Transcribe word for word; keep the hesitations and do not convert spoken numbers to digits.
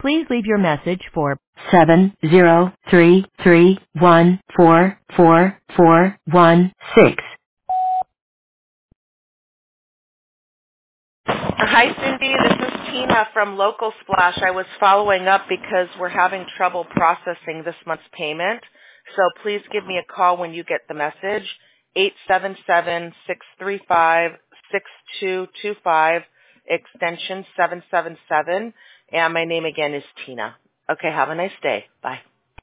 Please leave your message for seven zero three three one four four four one six. Hi, Cindy. This is Tina from Local Splash. I was following up because we're having trouble processing this month's payment. So please give me a call when you get the message, eight seven seven, six three five, six two two five, extension seven seven seven. And my name again is Tina. Okay, have a nice day. Bye.